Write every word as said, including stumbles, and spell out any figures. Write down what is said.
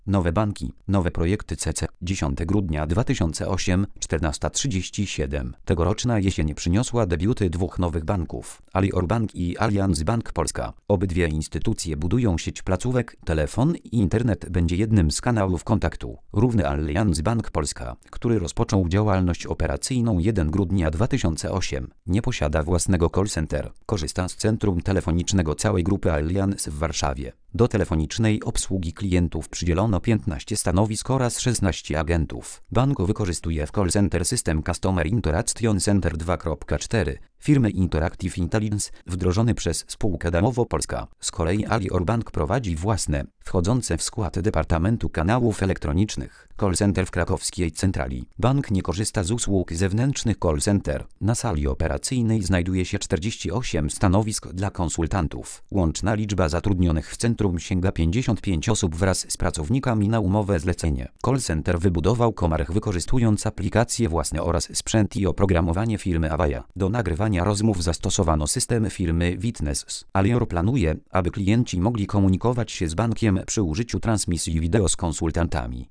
Nowe banki, nowe projekty C C. dziesiątego grudnia dwa tysiące ósmego, czternasta trzydzieści siedem. Tegoroczna jesień przyniosła debiuty dwóch nowych banków, Alior Bank i Allianz Bank Polska. Obydwie instytucje budują sieć placówek, telefon i internet będzie jednym z kanałów kontaktu. Równy Allianz Bank Polska, który rozpoczął działalność operacyjną pierwszego grudnia dwa tysiące ósmego, nie posiada własnego call center. Korzysta z centrum telefonicznego całej grupy Allianz w Warszawie. Do telefonicznej obsługi klientów przydzielono piętnaście stanowisk oraz szesnaście agentów. Bank wykorzystuje w call center system Customer Interaction Center dwa kropka cztery firmy Interactive Intelligence wdrożony przez spółkę Damowo Polska. Z kolei Alior Bank prowadzi własne, wchodzące w skład Departamentu Kanałów Elektronicznych, call center w krakowskiej centrali. Bank nie korzysta z usług zewnętrznych call center. Na sali operacyjnej znajduje się czterdzieści osiem stanowisk dla konsultantów. Łączna liczba zatrudnionych w centrum sięga pięćdziesiąt pięć osób wraz z pracownikami na umowę zlecenie. Call center wybudował Komarch wykorzystując aplikacje własne oraz sprzęt i oprogramowanie firmy Avaya. Do nagrywania rozmów zastosowano system firmy Witness. Alior planuje, aby klienci mogli komunikować się z bankiem przy użyciu transmisji wideo z konsultantami.